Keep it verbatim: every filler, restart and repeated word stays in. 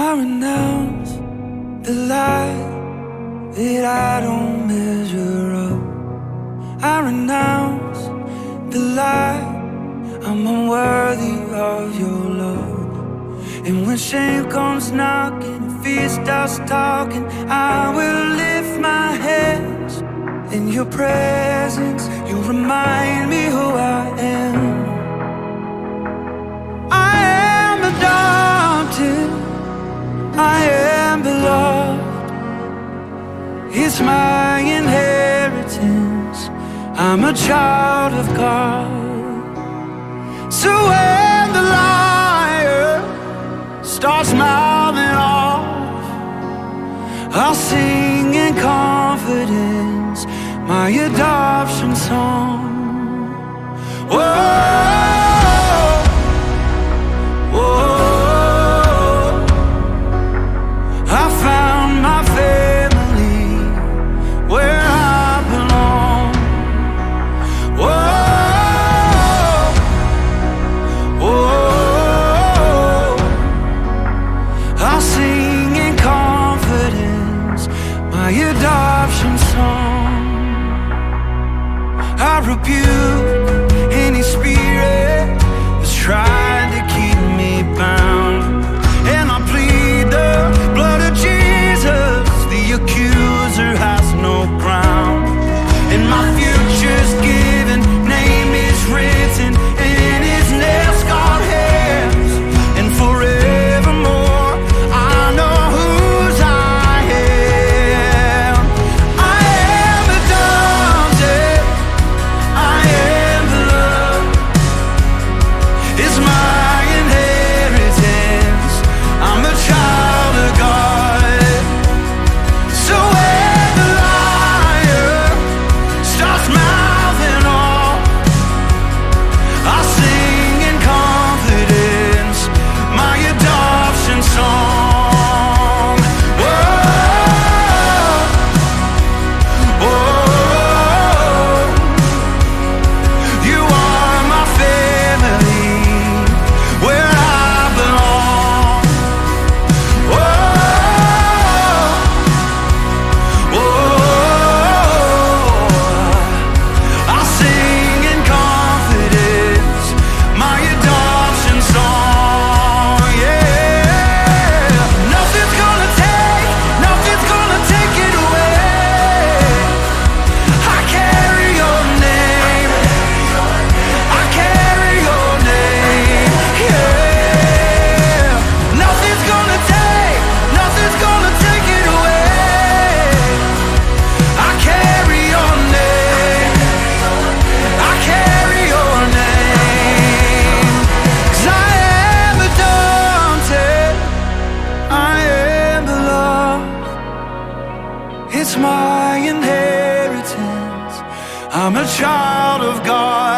I renounce the lie that I don't measure up. I renounce the lie I'm unworthy of your love. And when shame comes knocking and fear starts talking, I will lift my hands in your presence. You remind me who I am. I am adopted, I am beloved. It's my inheritance, I'm a child of God. So when the liar starts mouthing off, I'll sing in confidence my adoption song. Whoa. My adoption song. I rebuke any spirit that's trying to keep me bound, and I plead the blood of Jesus. The accuser has no ground, and my future's given, name is written in his nail-scarred hands, and forevermore I know whose I am. I am adopted, I am beloved. It's my inheritance, I'm a child of God. So when the liar starts mouthing off, I sing in confidence my adoption song. Whoa, whoa, you are my family, where I belong. Whoa, whoa, I sing in confidence my adoption song. Yeah, nothing's gonna take, nothing's gonna take it away. I carry your name, I carry your name. Yeah, nothing's gonna take, nothing's gonna take it away. I carry your name, I carry your name. 'Cause I am adopted, I am beloved. It's my inheritance, I'm a child of God.